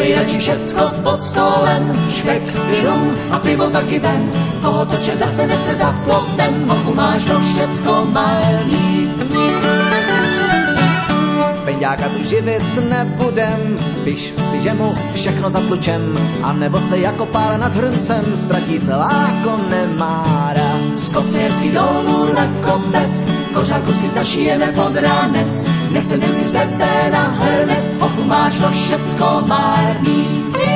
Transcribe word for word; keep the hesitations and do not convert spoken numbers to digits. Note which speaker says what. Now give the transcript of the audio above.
Speaker 1: nejradši všecko pod stolem, špek i rum a pivo taky ven. Toho toče zase nese za plotem, hochu máš to všecko márný.
Speaker 2: Penďáka tu živit nebudem, piš si, že mu všechno zatlučem, a nebo se jako pár nad hrncem ztratí celá Konemára.
Speaker 1: Z kopce hezky dolů na kopec, kožárku si zašijeme pod ránec, nesedem si sebe na hrnec, hochu máš to všecko márný.